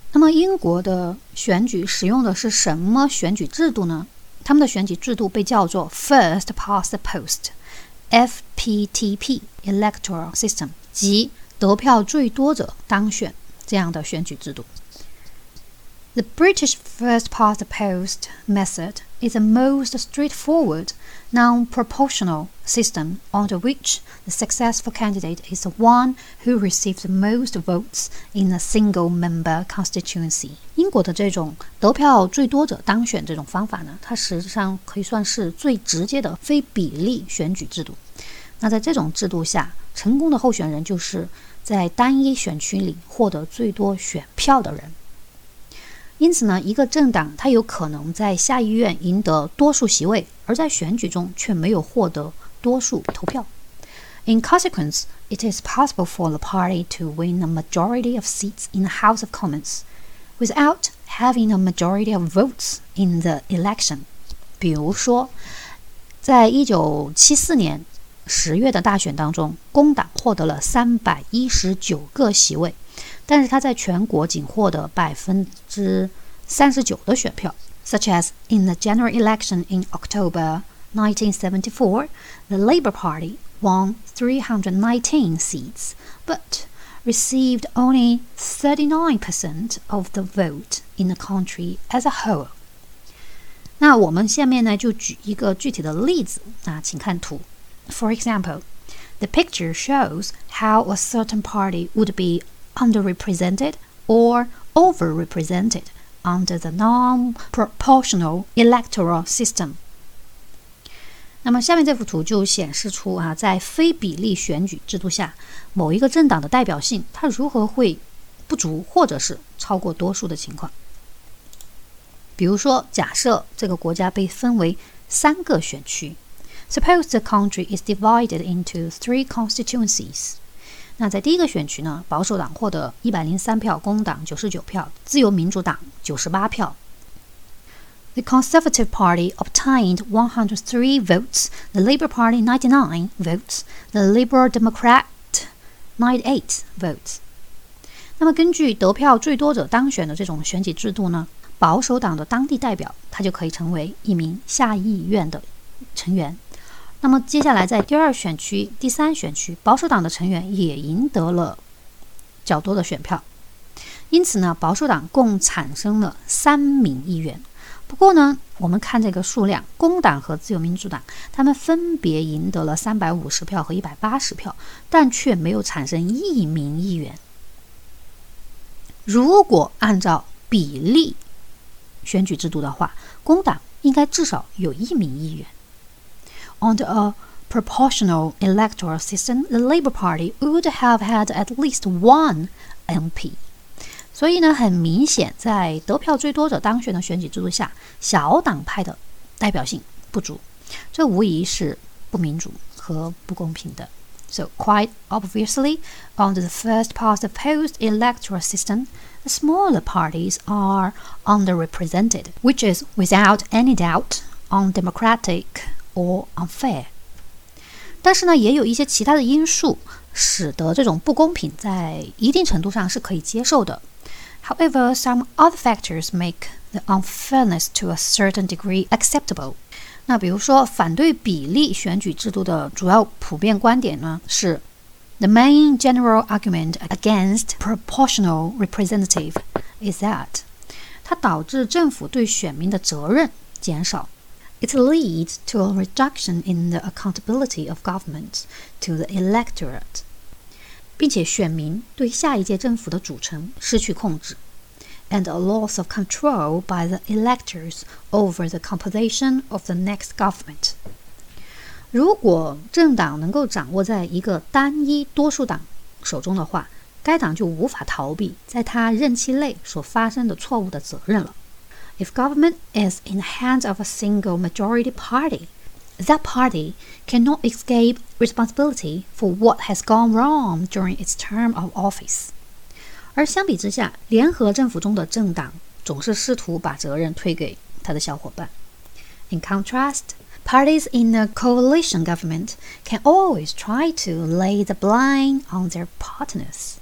那么英国的选举使用的是什么选举制度呢？他们的选举制度被叫做 First Past the Post FPTP Electoral System， 即得票最多者当选这样的选举制度。The British First Past the Post method is the most straightforward, non-proportional system under which the successful candidate is the one who receives the most votes in a single-member constituency. 英国的这种得票最多者当选这种方法呢，它实际上可以算是最直接的非比例选举制度。那在这种制度下，成功的候选人就是在单一选区里获得最多选票的人。因此呢，一个政党它有可能在下议院赢得多数席位，而在选举中却没有获得多数投票。In consequence, it is possible for the party to win a majority of seats in the House of Commons without having a majority of votes in the election. 比如说，在1974年10月的大选当中，工党获得了319个席位，但是他在全国仅获得39%的选票。Such as in the general election in October 1974, the Labour Party won 319 seats, but received only 39% of the vote in the country as a whole. 那我们下面呢就举一个具体的例子啊，请看图。For example, the picture shows how a certain party would be underrepresented or overrepresented under the non-proportional electoral system. 那么下面这幅图就显示出在非比例选举制度下，某一个政党的代表性它如何会不足或者是超过多数的情况。比如说，假设这个国家被分为3个选区。Suppose the country is divided into 3 constituencies. 那在第一个选区呢，保守党获得103票，工党99票，自由民主党98票。The Conservative Party obtained 103 votes, the Labour Party 99 votes, the Liberal Democrat 98 votes. 那么根据得票最多者当选的这种选举制度呢，保守党的当地代表他就可以成为一名下议院的成员。那么接下来在第2选区、第3选区，保守党的成员也赢得了较多的选票，因此呢，保守党共产生了3名议员。不过呢，我们看这个数量，工党和自由民主党他们分别赢得了350票和180票，但却没有产生1名议员。如果按照比例选举制度的话，工党应该至少有1名议员。Under a proportional electoral system, the Labour Party would have had at least 1 MP. 所以呢，很明显，在得票最多者当选的选举制度下，小党派的代表性不足，这无疑是不民主和不公平的。So quite obviously, under the first past the post electoral system, the smaller parties are underrepresented, which is without any doubt undemocratic or unfair. 但是呢，也有一些其他的因素使得这种不公平在一定程度上是可以接受的。However, some other factors make the unfairness to a certain degree acceptable. 那比如说，反对比例选举制度的主要普遍观点呢是 The main general argument against proportional representative is that 它导致政府对选民的责任减少。It leads to a reduction in the accountability of government to the electorate. 并且选民对下一届政府的组成失去控制 and a loss of control by the electors over the composition of the next government. 如果政党能够掌握在一个单一多数党手中的话，该党就无法逃避在他任期内所发生的错误的责任了。If government is in the hands of a single majority party, that party cannot escape responsibility for what has gone wrong during its term of office. 而相比之下，联合政府中的政党总是试图把责任推给他的小伙伴。In contrast, parties in a coalition government can always try to lay the blame on their partners.